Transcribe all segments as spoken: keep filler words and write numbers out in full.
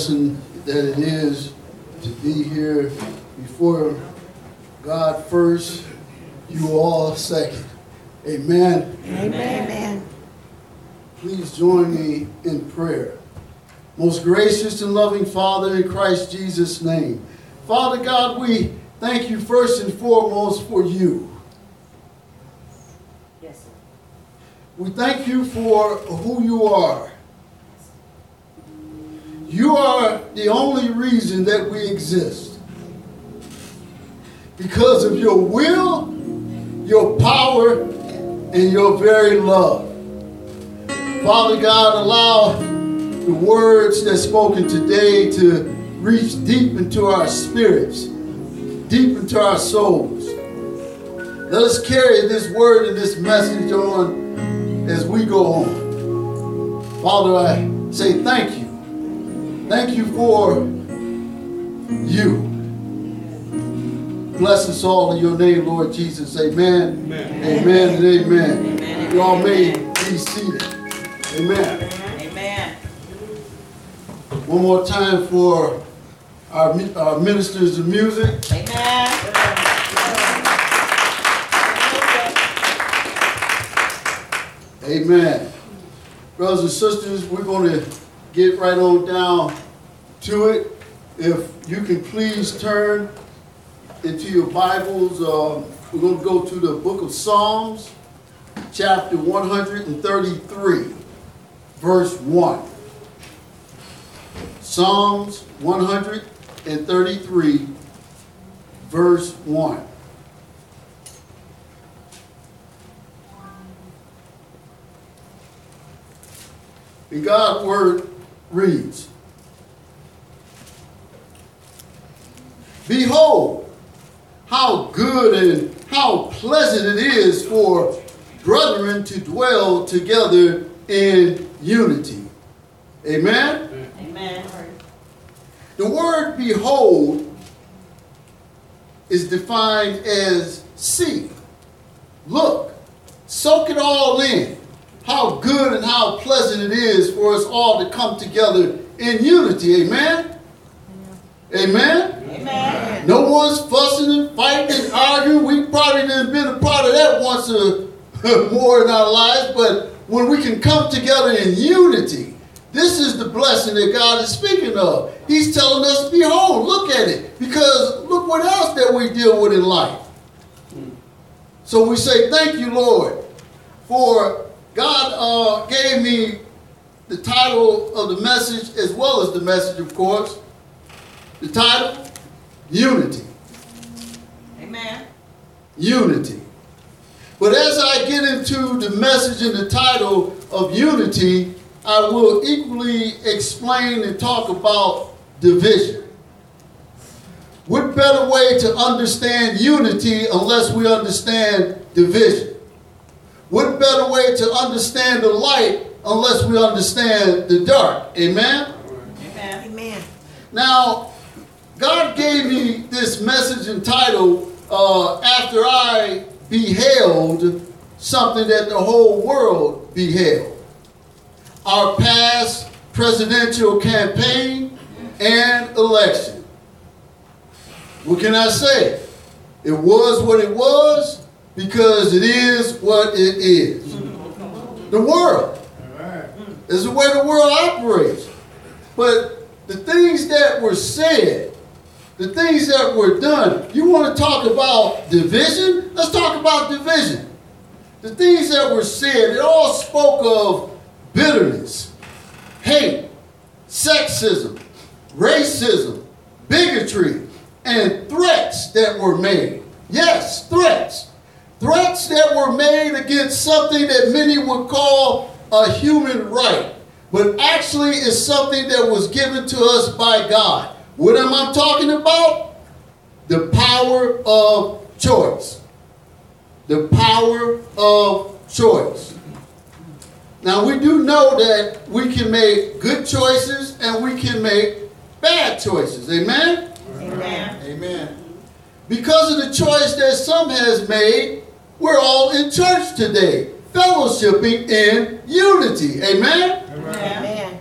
blessing that it is to be here before God first, you all second. Amen. Amen. Amen. Please join me in prayer. Most gracious and loving Father, in Christ Jesus' name. Father God, we thank you first and foremost for you. Yes, sir. We thank you for who you are. You are the only reason that we exist. Because of your will, your power, and your very love. Father God, allow the words that's spoken today to reach deep into our spirits, deep into our souls. Let us carry this word and this message on as we go on. Father, I say thank you. Thank you for you. Bless us all in your name, Lord Jesus. Amen. Amen, amen and amen. Amen. You all may be seated. Amen. Amen. One more time for our, our ministers of music. Amen. Amen. Brothers and sisters, we're going to get right on down to it. If you can please turn into your Bibles, um, we're going to go to the book of Psalms, chapter one hundred thirty-three, verse one. Psalms one hundred thirty-three, verse one. And God's word reads, "Behold, how good and how pleasant it is for brethren to dwell together in unity." Amen? Amen. The word behold is defined as see, look, soak it all in. How good and how pleasant it is for us all to come together in unity. Amen? Amen? Amen. No one's fussing and fighting and arguing. We probably done been a part of that once or more in our lives, but when we can come together in unity, this is the blessing that God is speaking of. He's telling us, behold, look at it, because look what else that we deal with in life. So we say, thank you, Lord, for God uh, gave me the title of the message as well as the message, of course. The title, Unity. Amen. Unity. But as I get into the message and the title of unity, I will equally explain and talk about division. What better way to understand unity unless we understand division? What better way to understand the light unless we understand the dark? Amen? Amen. Amen. Now, God gave me this message and title uh, after I beheld something that the whole world beheld. Our past presidential campaign and election. What can I say? It was what it was because it is what it is. The world. Is the way the world operates. But the things that were said, the things that were done, you want to talk about division? Let's talk about division. The things that were said, it all spoke of bitterness, hate, sexism, racism, bigotry, and threats that were made. Yes, threats. Threats that were made against something that many would call a human right, but actually is something that was given to us by God. What am I talking about? The power of choice. The power of choice. Now, we do know that we can make good choices and we can make bad choices. Amen? Amen. Amen. Because of the choice that some has made, we're all in church today, fellowshipping in unity. Amen? Amen.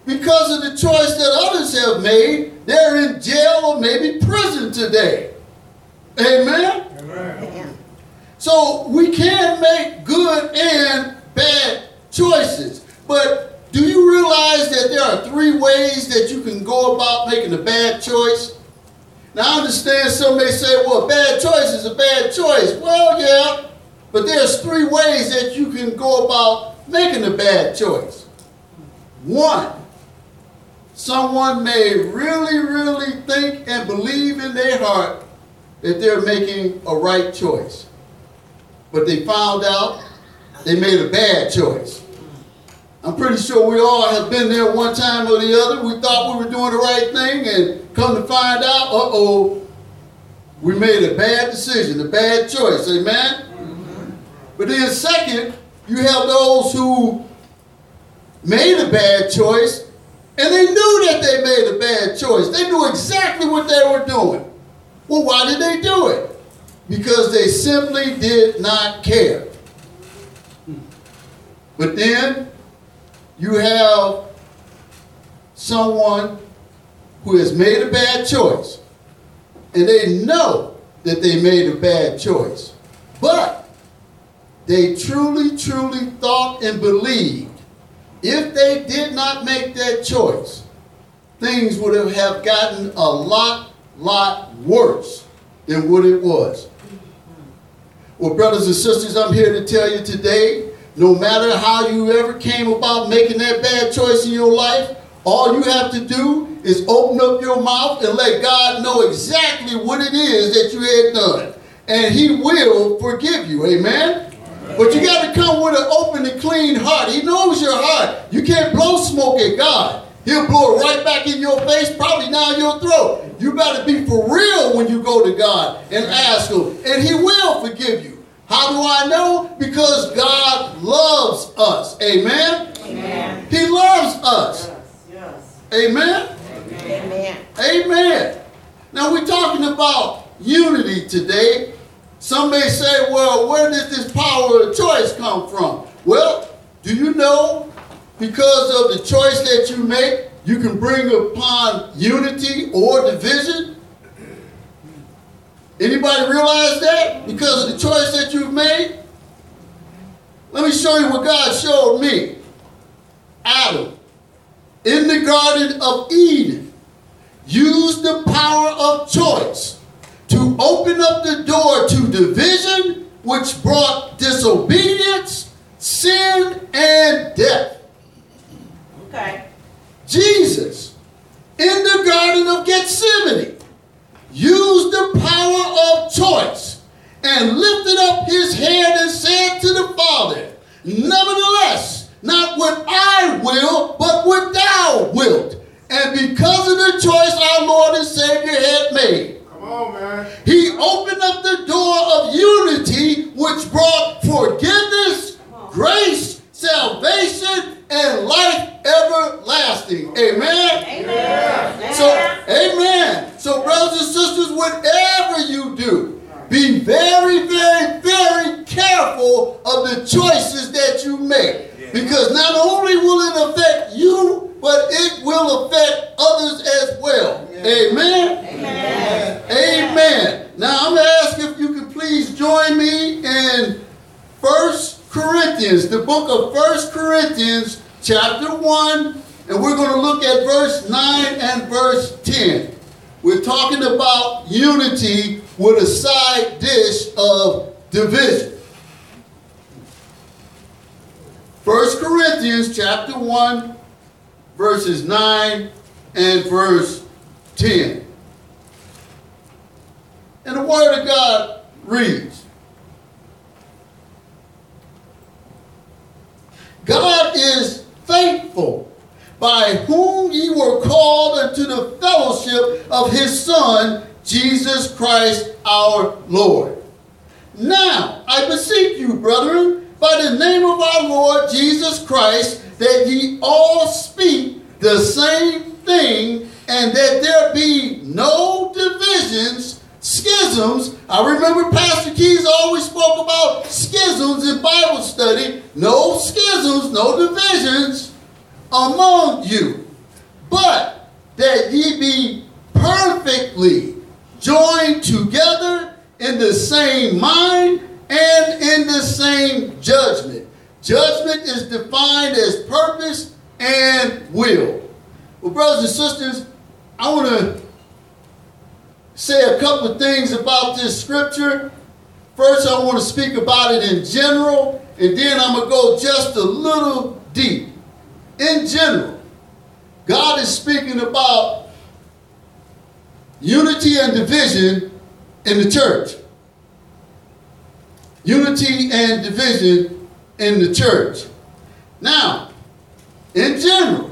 because of the choice that others have made, they're in jail or maybe prison today. Amen? Amen. So we can make good and bad choices. But do you realize that there are three ways that you can go about making a bad choice? Now I understand some may say, well, a bad choice is a bad choice. Well, yeah, but there's three ways that you can go about making a bad choice. One, someone may really, really think and believe in their heart that they're making a right choice. But they found out they made a bad choice. I'm pretty sure we all have been there one time or the other. We thought we were doing the right thing, and come to find out, uh-oh, we made a bad decision, a bad choice. Amen? Mm-hmm. But then second, you have those who made a bad choice, and they knew that they made a bad choice. They knew exactly what they were doing. Well, why did they do it? Because they simply did not care. But then you have someone who has made a bad choice, and they know that they made a bad choice, but they truly, truly thought and believed if they did not make that choice, things would have, have gotten a lot, lot worse than what it was. Well, brothers and sisters, I'm here to tell you today, no matter how you ever came about making that bad choice in your life, all you have to do is open up your mouth and let God know exactly what it is that you had done. And he will forgive you. Amen? But you got to come with an open and clean heart. He knows your heart. You can't blow smoke at God. He'll blow it right back in your face, probably down your throat. You better be for real when you go to God and ask him. And he will forgive you. How do I know? Because God loves us. Amen? Amen. He loves us. Yes. Amen? Amen. Amen. Now we're talking about unity today. Some may say, well, where did this power of choice come from? Well, do you know because of the choice that you make, you can bring upon unity or division? Anybody realize that? Because of the choice that you've made? Let me show you what God showed me. Adam, in the Garden of Eden, used the power of choice to open up the door to division, which brought disobedience, sin, and death. Okay. Jesus, in the Garden of Gethsemane, used the power of choice and lifted up his hand and said to the Father, nevertheless, not what I will, but what thou wilt. And because of the choice our Lord and Savior had made, come on, man. he opened up the door of unity, which brought forgiveness, grace, salvation, and life everlasting. Amen? Amen. So, amen. So, brothers and sisters, whatever you do, be very, very, very careful of the choices that you make. Because not only will it affect you, but it will affect others as well. Amen? Amen. Amen. Now, I'm going to ask if you can please join me in First Corinthians, the book of First Corinthians, chapter one, and we're going to look at verse nine and verse ten. We're talking about unity with a side dish of division. First Corinthians chapter one, verses nine and verse ten. And the Word of God reads, God is faithful, by whom ye were called unto the fellowship of his Son, Jesus Christ our Lord. Now I beseech you, brethren, by the name of our Lord Jesus Christ, that ye all speak the same thing, and that there be no divisions, schisms. I remember Pastor Keys always spoke about schisms in Bible study. No schisms, no divisions among you, but that ye be perfectly joined together in the same mind and in the same judgment. Judgment is defined as purpose and will. Well, brothers and sisters, I want to say a couple of things about this scripture. First, I want to speak about it in general, and then I'm going to go just a little deep. In general, God is speaking about unity and division in the church. Unity and division in the church. Now, in general,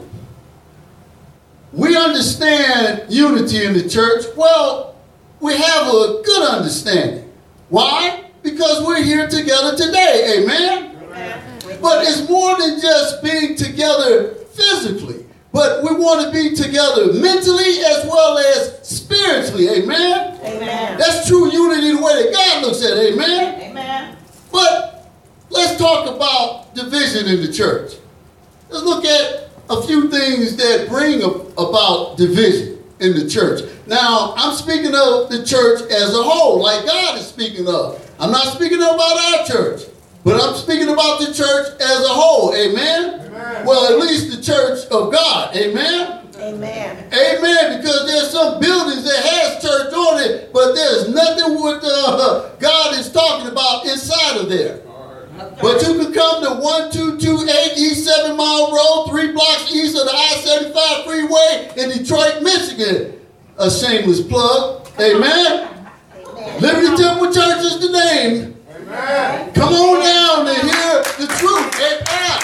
we understand unity in the church. Well, we have a good understanding. Why? Because we're here together today. Amen? Amen. But it's more than just being together physically. But we want to be together mentally as well as spiritually. Amen? Amen. That's true unity the way that God looks at it. Amen? Amen. But let's talk about division in the church. Let's look at a few things that bring about division in the church. Now, I'm speaking of the church as a whole, like God is speaking of. I'm not speaking about our church, but I'm speaking about the church as a whole. Amen? Amen. Well, at least the church of God. Amen? Amen. Amen. Because there's some buildings that has church on it, but there's nothing what uh, God is talking about inside of there. Okay. But you can come to one two two eight East seven Mile Road, three blocks east of the I seventy-five freeway in Detroit, Michigan. A shameless plug. Amen. Amen. Liberty Temple Church is the name. Amen. Come on down and hear the truth. Amen.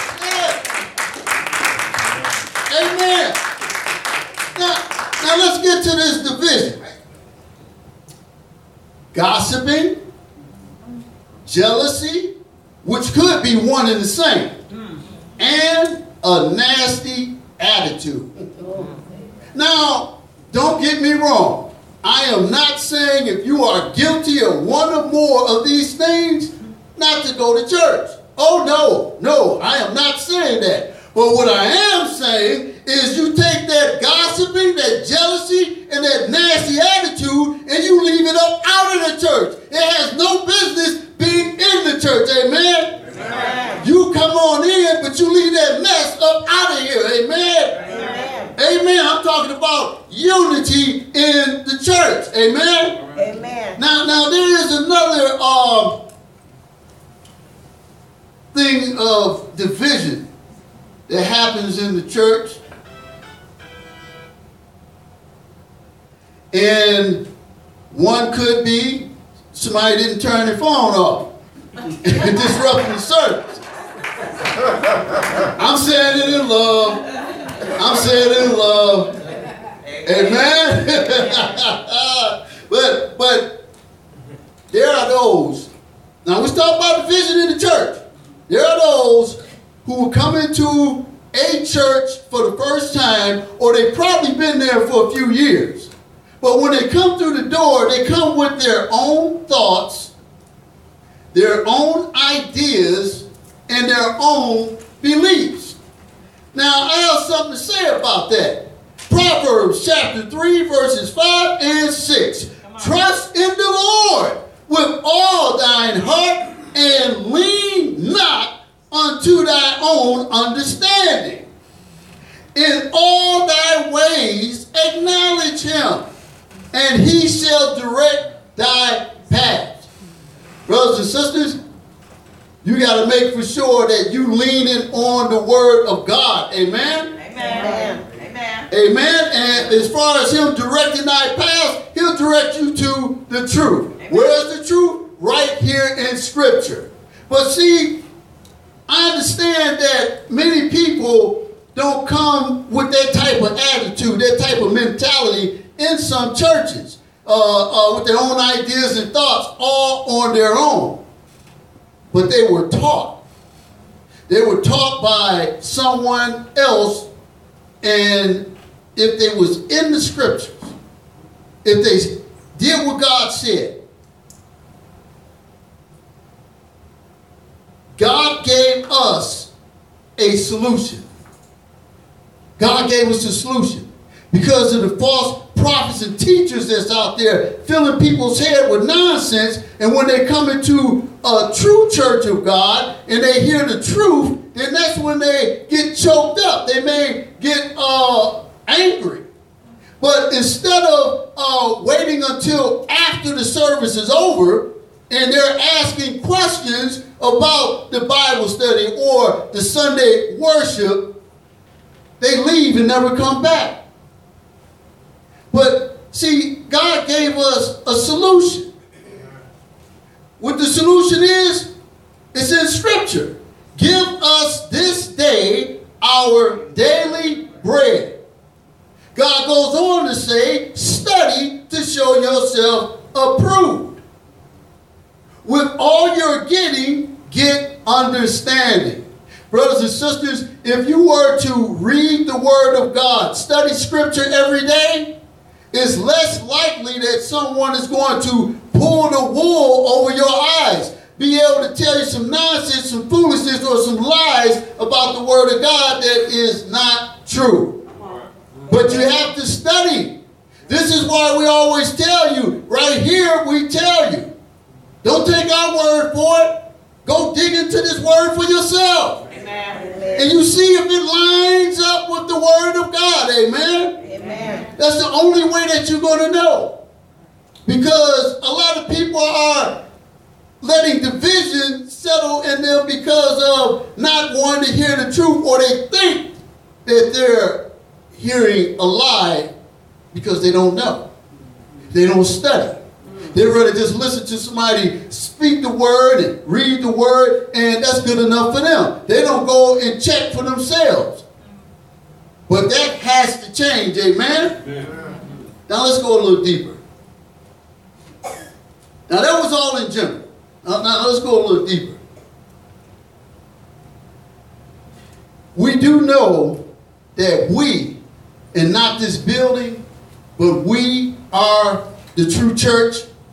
Amen. Now, now let's get to this division. Gossiping, jealousy, which could be one and the same, and a nasty attitude. Now, don't get me wrong. I am not saying if you are guilty of one or more of these things, not to go to church. Oh, no, no, I am not saying that. But what I am saying is you take that gossiping, that jealousy, and that nasty attitude, and you leave it up out of the church. It has no business being in the church. Amen? Amen. You come on in, but you leave that mess up out of here. Amen? Amen. Amen. I'm talking about unity in the church. Amen? Amen. Now, now there is another um, thing of division that happens in the church. And one could be somebody didn't turn their phone off and disrupting the service. I'm saying it in love. I'm saying it in love. Amen. but but there are those. Now let's talk about division in the church. There are those who will come into a church for the first time, or they've probably been there for a few years. But when they come through the door, they come with their own thoughts, their own ideas, and their own beliefs. Now, I have something to say about that. Proverbs chapter three, verses five and six. Trust in the Lord with all thine heart, and lean not unto thy own understanding. In all thy ways acknowledge him, and he shall direct thy path. Brothers and sisters, you got to make for sure that you leaning on the word of God. Amen? Amen. Amen. Amen. And as far as him directing thy path, he'll direct you to the truth. Amen. Where's the truth? Right here in Scripture. But see, I understand that many people don't come with that type of attitude, that type of mentality in some churches, uh, uh, with their own ideas and thoughts, all on their own. But they were taught. They were taught by someone else, and if they was in the Scriptures, if they did what God said, God gave us a solution. God gave us a solution. because of the false prophets and teachers that's out there filling people's head with nonsense. And when they come into a true church of God and they hear the truth, then that's when they get choked up. They may get uh, angry. But instead of uh, waiting until after the service is over and they're asking questions about the Bible study or the Sunday worship, they leave and never come back. But see, God gave us a solution. What the solution is, it's in Scripture. Give us this day our daily bread. God goes on to say, study to show yourself approved. With all you're getting, get understanding. Brothers and sisters, if you were to read the Word of God, study Scripture every day, it's less likely that someone is going to pull the wool over your eyes, be able to tell you some nonsense, some foolishness, or some lies about the Word of God that is not true. But you have to study. This is why we always tell you, right here we tell you, don't take our word for it. Go dig into this word for yourself. Amen. And you see if it lines up with the Word of God. Amen. Amen. That's the only way that you're going to know. Because a lot of people are letting division settle in them because of not wanting to hear the truth, or they think that they're hearing a lie because they don't know. They don't study. They'd rather just listen to somebody speak the word and read the word, and that's good enough for them. They don't go and check for themselves. But that has to change, amen? Amen. Now let's go a little deeper. Now that was all in general. Now, now let's go a little deeper. We do know that we, and not this building, but we are the true church.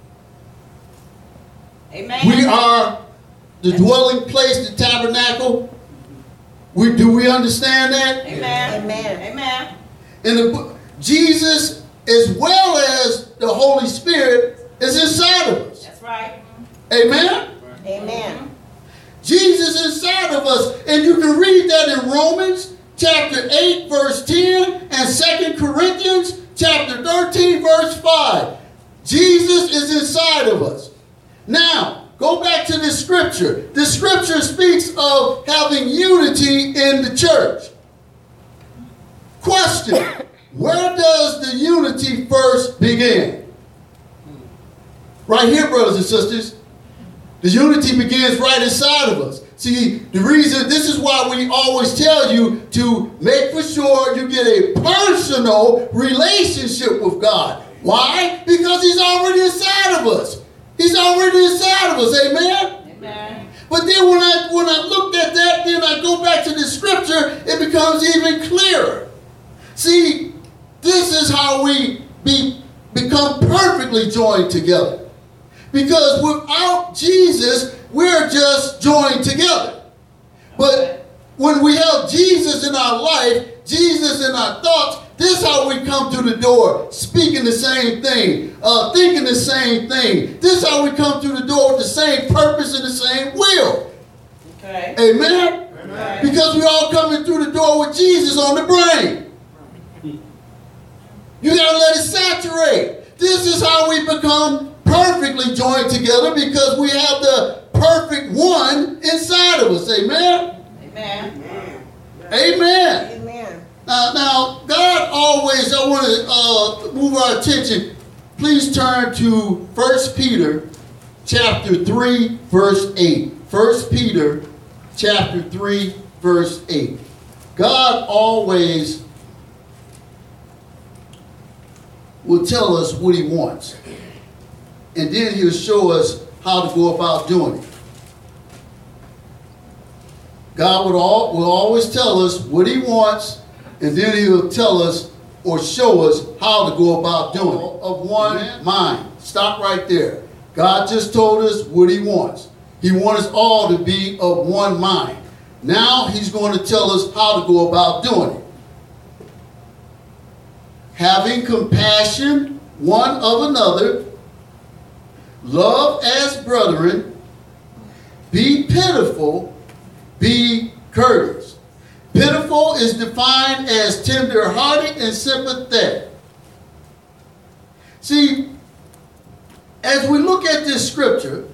Amen. We are the dwelling place, the tabernacle. We, do we understand that? Amen. Amen. Amen. And the, Jesus, as well as the Holy Spirit, is inside of us. That's right. Amen? Amen. Jesus is inside of us. And you can read that in Romans chapter eight, verse ten, and Second Corinthians chapter thirteen, verse five. Jesus is inside of us. Now, go back to this scripture. The scripture speaks of having unity in the church. Question, where does the unity first begin? Right here, brothers and sisters. The unity begins right inside of us. See, the reason, this is why we always tell you to make for sure you get a personal relationship with God. Why? Because He's already inside of us. He's already inside of us, amen? Amen. But then when I when I looked at that, then I go back to the scripture, it becomes even clearer. See, this is how we be, become perfectly joined together. Because without Jesus, we're just joined together. But when we have Jesus in our life, Jesus in our thoughts, this is how we come through the door, speaking the same thing, uh, thinking the same thing. This is how we come through the door with the same purpose and the same will. Okay. Amen? Amen. Because we're all coming through the door with Jesus on the brain. You got to let it saturate. This is how we become perfectly joined together, because we have the perfect one inside of us. Amen? Amen. Amen. Amen. Now, now, God always, I want to uh, move our attention. Please turn to First Peter chapter three, verse eight. First Peter chapter three, verse eight. God always will tell us what He wants. And then He'll show us how to go about doing it. God would all, will always tell us what He wants, and then He'll tell us or show us how to go about doing it. Of one mind. Stop right there. God just told us what He wants. He wants us all to be of one mind. Now He's going to tell us how to go about doing it. having compassion one of another, love as brethren, be pitiful, be courteous. Pitiful is defined as tender-hearted and sympathetic. See, as we look at this scripture,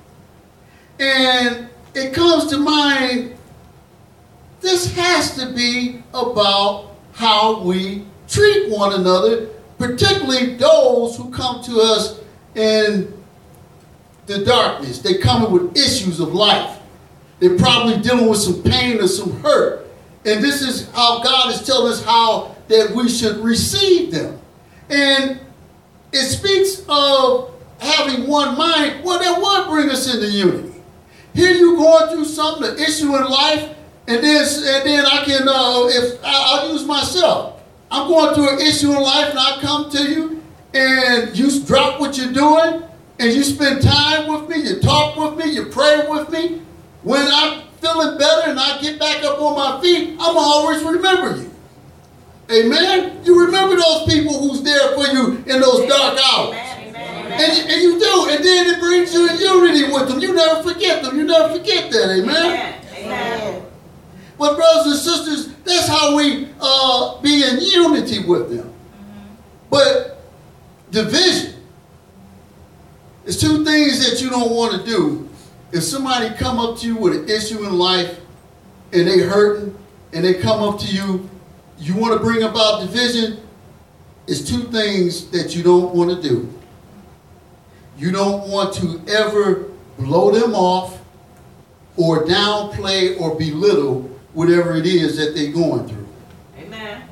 and it comes to mind, this has to be about how we treat one another, particularly those who come to us in the darkness. They come with issues of life. They're probably dealing with some pain or some hurt. And this is how God is telling us how that we should receive them. And it speaks of having one mind. Well, that would bring us into unity. Here you going through something, an issue in life, and then, and then I can, uh, if I'll use myself. I'm going through an issue in life, and I come to you, and you drop what you're doing, and you spend time with me, you talk with me, you pray with me. When I'm feeling better and I get back up on my feet, I'm always remember you. Amen? You remember those people who's there for you in those dark hours. And, and you do, and then it brings you in unity with them. You never forget them. You never forget that, amen? Amen. Amen. But brothers and sisters, that's how we uh, be in unity with them. Mm-hmm. But division is two things that you don't want to do. If somebody come up to you with an issue in life, and they hurting, and they come up to you, you want to bring about division, it's two things that you don't want to do. You don't want to ever blow them off or downplay or belittle whatever it is that they're going through. Amen.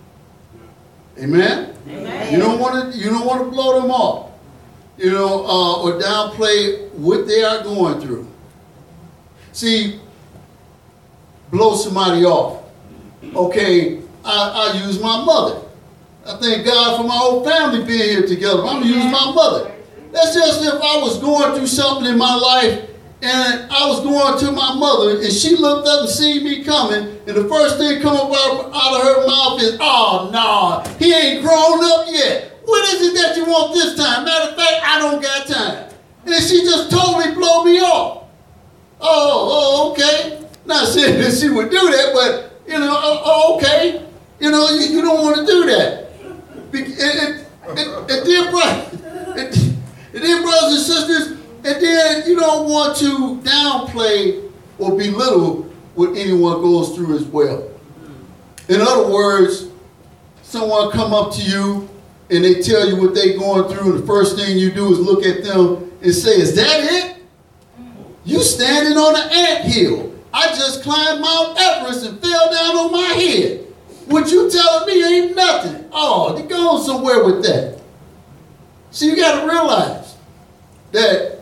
Amen? Amen. You don't want to, you don't want to blow them off, you know, uh, or downplay what they are going through. See, blow somebody off. Okay, I, I use my mother. I thank God for my whole family being here together. I'm going to use my mother. That's just if I was going through something in my life and I was going to my mother and she looked up and seen me coming, and the first thing come up out of her mouth is, oh, no, he ain't grown up yet. What is it that you want this time? Matter of fact, I don't got time. And she just totally blow me off. Oh, oh, okay. Not saying that she would do that, but, you know, oh, okay. You know, you, you don't want to do that. And, and, and, and then, brother, and, and then, brothers and sisters, and then you don't want to downplay or belittle what anyone goes through as well. In other words, someone come up to you and they tell you what they're going through, and the first thing you do is look at them and say, is that it? You standing on an anthill. I just climbed Mount Everest and fell down on my head. What you telling me ain't nothing. Oh, they're going somewhere with that. So you got to realize that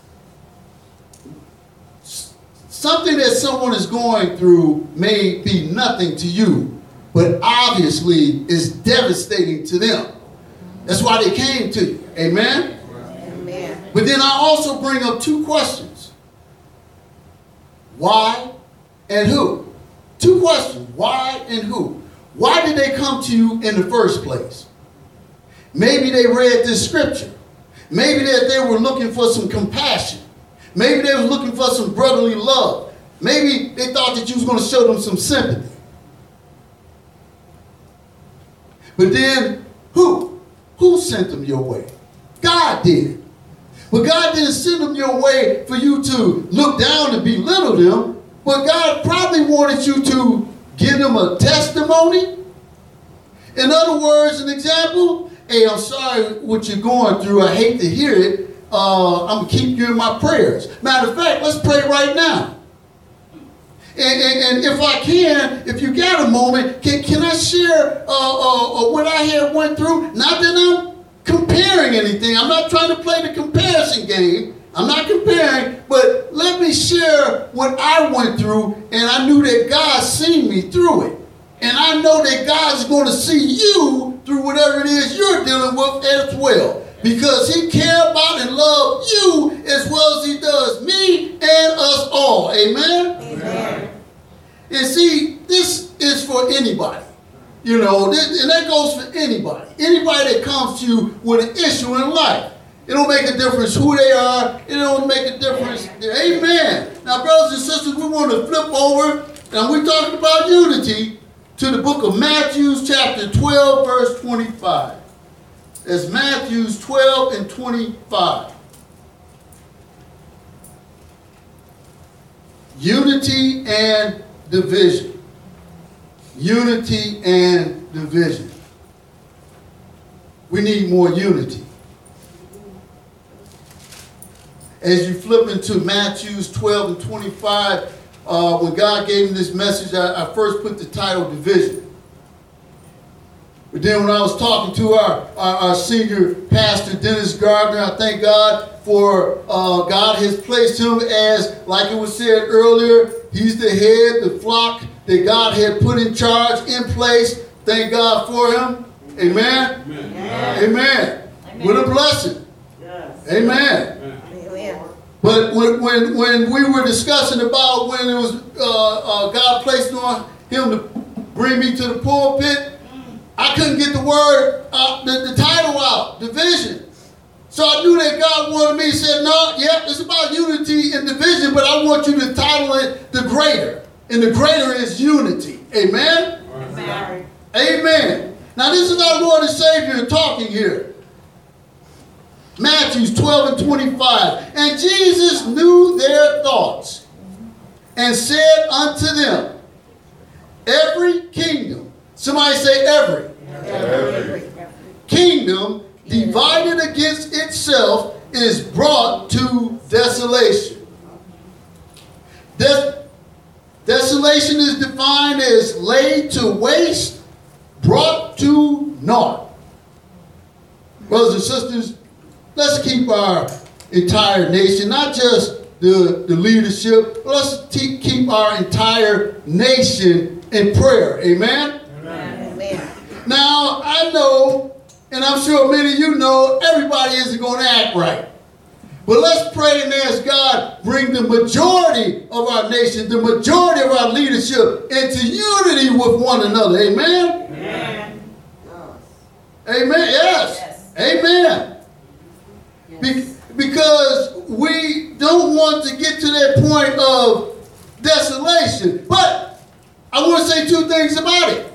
something that someone is going through may be nothing to you, but obviously is devastating to them. That's why they came to you. Amen? Amen. But then I also bring up two questions. Why and who? Two questions. Why and who? Why did they come to you in the first place? Maybe they read this scripture. Maybe that they were looking for some compassion. Maybe they were looking for some brotherly love. Maybe they thought that you was going to show them some sympathy. But then, who? Who sent them your way? God did. But God didn't send them your way for you to look down and belittle them. But God probably wanted you to give them a testimony. In other words, an example, hey, I'm sorry what you're going through. I hate to hear it. Uh, I'm going to keep you in my prayers. Matter of fact, let's pray right now. And, and, and if I can, if you got a moment, can, can I share uh, uh, uh, what I had went through? Not that I'm comparing anything. I'm not trying to play the comparison game. I'm not comparing, but let me share what I went through, and I knew that God seen me through it. And I know that God's going to see you through whatever it is you're dealing with as well. Because he cares about and loves you as well as he does me and us all. Amen? Amen. And see, this is for anybody. You know, and that goes for anybody. Anybody that comes to you with an issue in life. It don't make a difference who they are. It don't make a difference. Amen. Now, brothers and sisters, we want to flip over, and we're talking about unity, to the book of Matthew, chapter twelve, verse twenty-five. That's Matthew twelve and twenty-five. Unity and division. Unity and division. We need more unity. As you flip into Matthew twelve and twenty-five, uh, when God gave me this message, I, I first put the title division. But then when I was talking to our, our, our senior pastor, Dennis Gardner, I thank God for uh, God has placed him as, like it was said earlier, he's the head, the flock that God had put in charge, in place. Thank God for him. Amen? Amen. Amen. Amen. Amen. What a blessing. Yes. Amen. Amen. But when, when, when we were discussing about when it was uh, uh, God placed on him to bring me to the pulpit, I couldn't get the word, uh, the, the title out, division. So I knew that God wanted me, he said, no, yep, it's about unity and division, but I want you to title it the greater. And the greater is unity. Amen? Amen. Amen. Now this is our Lord and Savior talking here. Matthew twelve and twenty-five. And Jesus knew their thoughts and said unto them, every kingdom, somebody say every, every. every. Kingdom divided against itself is brought to desolation. Des- desolation is defined as laid to waste, brought to naught. Brothers and sisters, let's keep our entire nation, not just the, the leadership, but let's te- keep our entire nation in prayer. Amen? Amen? Amen. Now, I know, and I'm sure many of you know, everybody isn't going to act right. But let's pray and ask God, bring the majority of our nation, the majority of our leadership into unity with one another. Amen? Amen. Amen. Yes. Yes. Amen. Be- because we don't want to get to that point of desolation. But I want to say two things about it.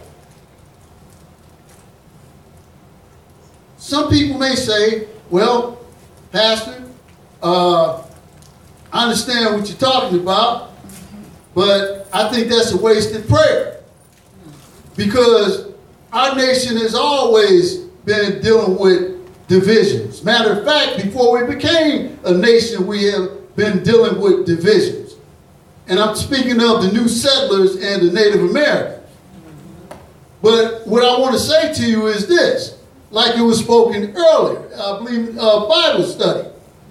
Some people may say, well, Pastor, uh, I understand what you're talking about, but I think that's a wasted prayer. Because our nation has always been dealing with divisions. Matter of fact, before we became a nation, we have been dealing with divisions. And I'm speaking of the new settlers and the Native Americans. But what I want to say to you is this, like it was spoken earlier, I believe, uh, Bible study.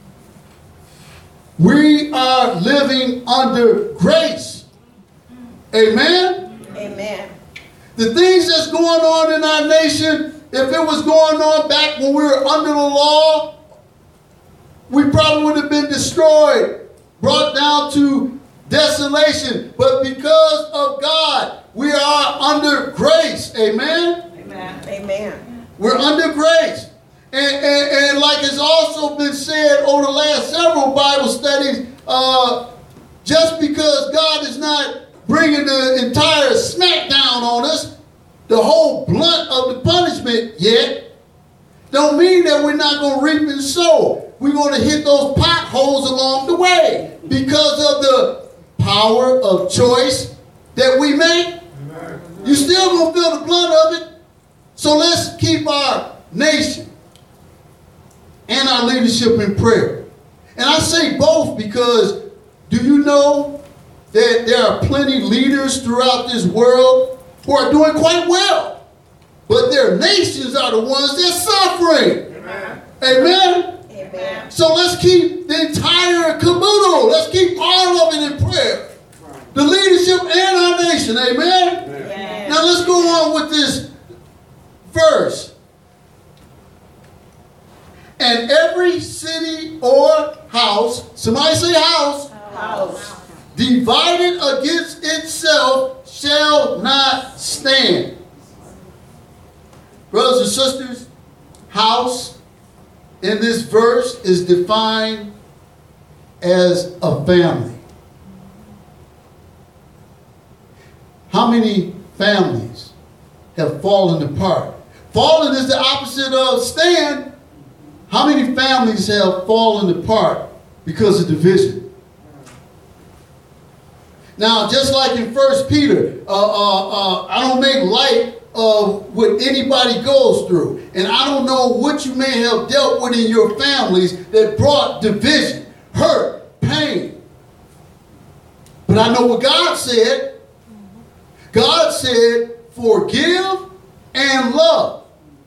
We are living under grace. Amen? Amen. The things that's going on in our nation, if it was going on back when we were under the law, we probably would have been destroyed, brought down to desolation. But because of God, we are under grace. Amen? Amen. Amen. We're under grace. And, and, and like it's also been said over the last several Bible studies, uh, just because God is not bringing the entire smackdown on us, the whole blunt of the punishment yet, don't mean that we're not going to reap and sow. We're going to hit those potholes along the way because of the power of choice that we make. You still going to feel the blunt of it. So let's keep our nation and our leadership in prayer. And I say both because do you know that there are plenty leaders throughout this world who are doing quite well, but their nations are the ones that's suffering. Amen. Amen? Amen. So let's keep the entire caboodle. Let's keep all of it in prayer. The leadership and our nation. Amen? Amen. Now let's go on with this verse. And every city or house, somebody say house, house, divided against itself shall not stand. Brothers and sisters, house in this verse is defined as a family. How many families have fallen apart? Fallen is the opposite of stand. How many families have fallen apart because of division? Now, just like in First Peter, uh, uh, uh, I don't make light of what anybody goes through. And I don't know what you may have dealt with in your families that brought division, hurt, pain. But I know what God said. God said, forgive and love.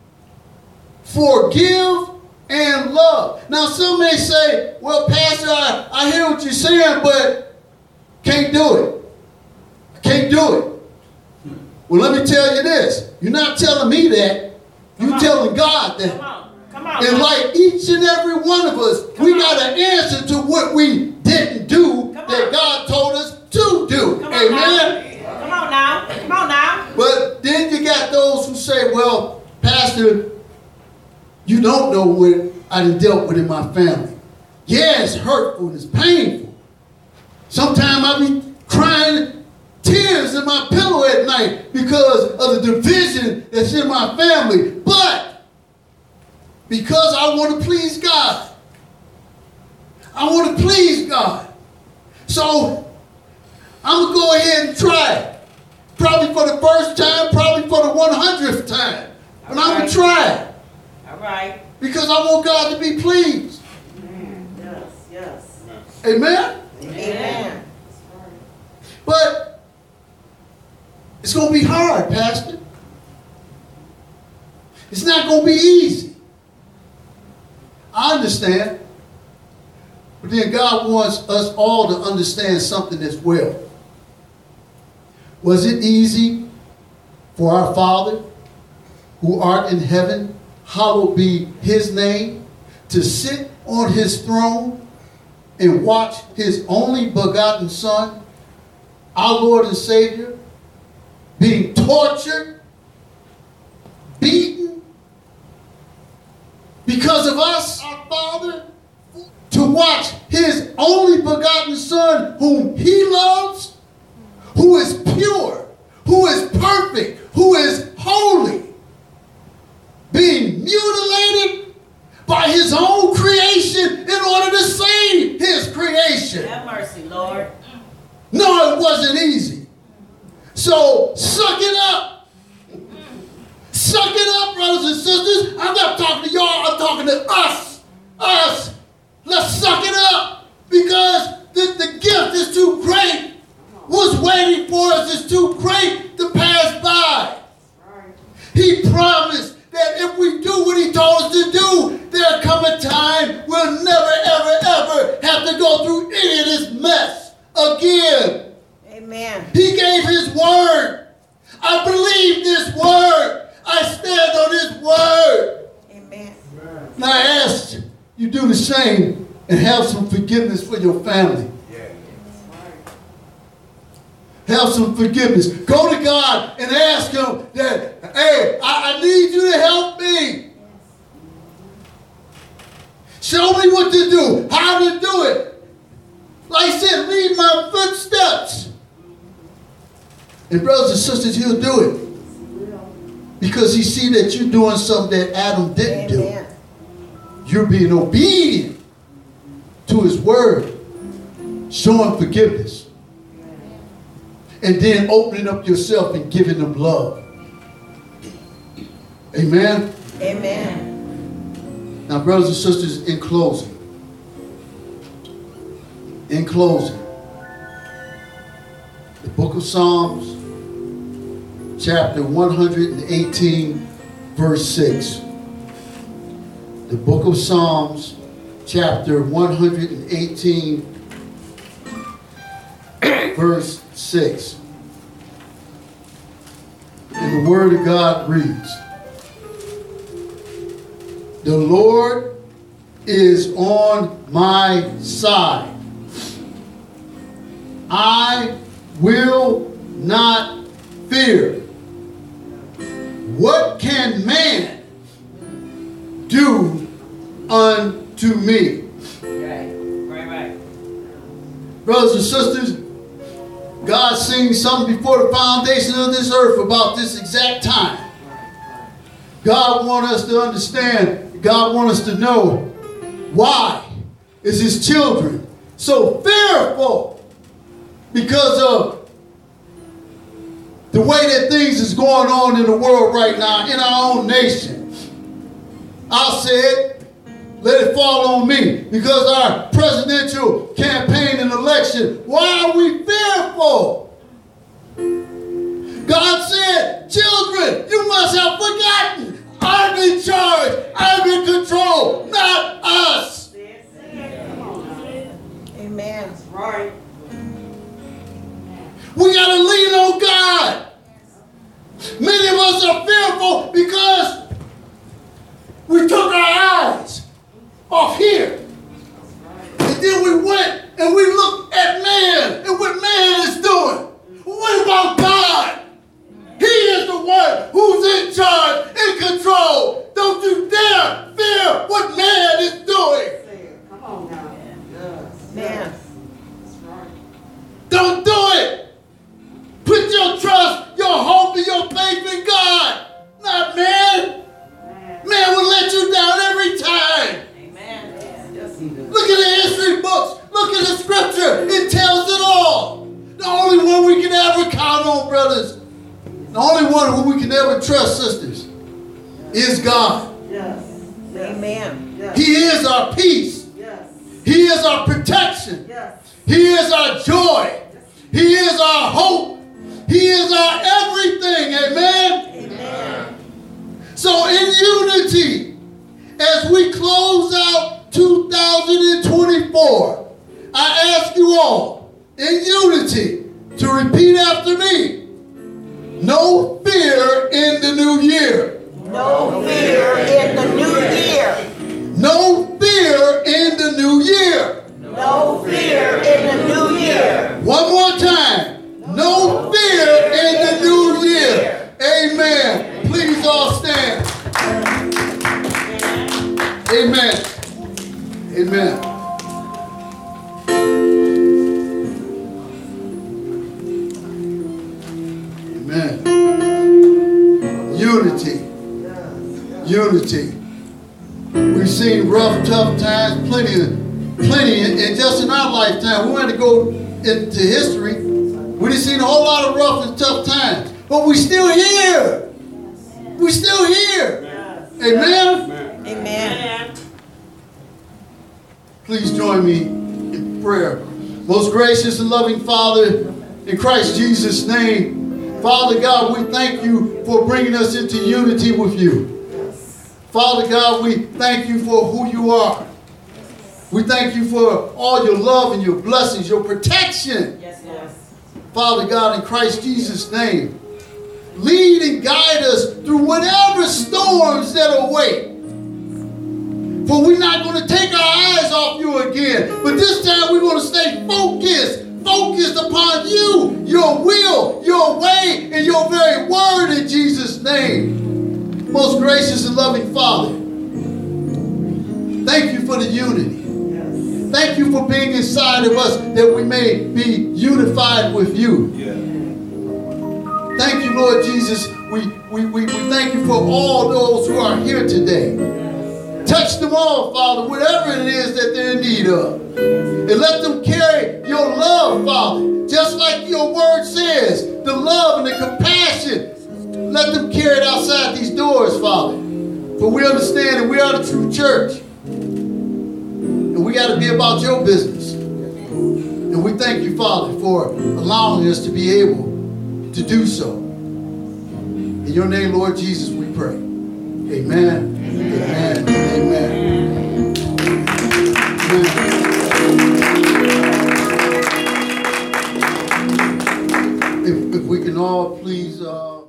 Forgive and love. Now, some may say, well, Pastor, I, I hear what you're saying, but can't do it. I can't do it. Well, let me tell you this. You're not telling me that. You're telling God that. Come on. Come on. And like each and every one of us, Come we on. got an answer to what we didn't do Come that on. God told us to do. Come on Amen? now. Come on now. Come on now. But then you got those who say, well, Pastor, you don't know what I done dealt with in my family. Yeah, it's hurtful and it's painful. Sometimes I be crying tears in my pillow at night because of the division that's in my family. But because I want to please God, I want to please God. So I'm going to go ahead and try it. Probably for the first time, probably for the one hundredth time. But I'm going to try it. All right. Because I want God to be pleased. Yes, yes. Amen? Amen. But it's going to be hard, Pastor. It's not going to be easy. I understand. But then God wants us all to understand something as well. Was it easy for our Father, who art in heaven, hallowed be his name, to sit on his throne and watch his only begotten Son, our Lord and Savior, being tortured, beaten because of us, our Father, to watch his only begotten Son, whom he loves, who is pure, who is perfect, who is holy, being mutilated by his own creation in order to save his creation. Have mercy, Lord. No, it wasn't easy. So suck it up. Suck it up, brothers and sisters. I'm not talking to y'all, I'm talking to us. Us. Let's suck it up because the, the gift is too great. What's waiting for us is too great to pass by. He promised that if we do what he told us to do, there'll come a time we'll never, ever, ever have to go through any of this mess again. Amen. He gave his word. I believe this word. I stand on his word. Amen. And I ask you do the same and have some forgiveness for your family. Have some forgiveness. Go to God and ask him that, hey, I, I need you to help me. Show me what to do, how to do it. Like I said, lead my footsteps. And brothers and sisters, he'll do it. Because he see that you're doing something that Adam didn't Amen. do. You're being obedient to his word. Showing forgiveness. And then opening up yourself and giving them love. Amen? Amen. Now, brothers and sisters, in closing. In closing. The book of Psalms, chapter one hundred eighteen, verse six. The book of Psalms, chapter one hundred eighteen, verse six. And the word of God reads, the Lord is on my side. I will not fear. what can man do unto me? Right, right, right. Brothers and sisters, God sings something before the foundation of this earth about this exact time. God wants us to understand, God wants us to know why is his children so fearful because of the way that things is going on in the world right now, in our own nation. I said, let it fall on me because our presidential campaign and election, why are we fearful? God said, children, you must have forgotten. I'm in charge. I'm in control, not us. Amen. That's right. We got to lean on God. Many of us are fearful because we took our eyes off here. And then we went and we looked at man and what man is doing. What about God? He is the one who's in charge, in control. Don't you dare fear what man is doing. Come on now. Yes. That's right. Don't do it. Put your trust, your hope, and your faith in God, not man. Man will let you down every time. Amen. Yes, he does. Look at the history books. Look at the scripture. It tells it all. The only one we can ever count on, brothers, the only one who we can ever trust, sisters, is God. Yes. Yes. Amen. Yes. He is our peace. Yes. He is our protection. Yes. He is our joy. He is our hope. He is our everything. Amen? Amen. So in unity, as we close out two thousand twenty-four, I ask you all, in unity, to repeat after me. No fear in the new year. No fear in the new year. No fear in the new year. No fear in the new year. One more time. No fear in the new year. Amen. Please all stand. Amen. Amen. Amen. Unity. Unity. We've seen rough, tough times, plenty of, plenty, and just in our lifetime, we want to go into history. We done seen a whole lot of rough and tough times, but we still here. We still here. Amen. Amen. Please join me in prayer. Most gracious and loving Father, in Christ Jesus' name, Father God, we thank you for bringing us into unity with you. Father God, we thank you for who you are. We thank you for all your love and your blessings, your protection. Yes, yes. Father God, in Christ Jesus' name, lead and guide us through whatever storms that await. For we're not going to take our eyes off you again, but this time we're going to stay focused, focused upon you, your will, your way, and your very word in Jesus' name. Most gracious and loving Father, thank you for the unity. Thank you for being inside of us that we may be unified with you. Yeah. Thank you, Lord Jesus. We, we, we, we thank you for all those who are here today. Touch them all, Father, whatever it is that they're in need of. And let them carry your love, Father, just like your word says, the love and the compassion. Let them carry it outside these doors, Father. For we understand that we are the true church. And we got to be about your business. And we thank you, Father, for allowing us to be able to do so. In your name, Lord Jesus, we pray. Amen. Amen. Amen. Amen. If, if we can all please... Uh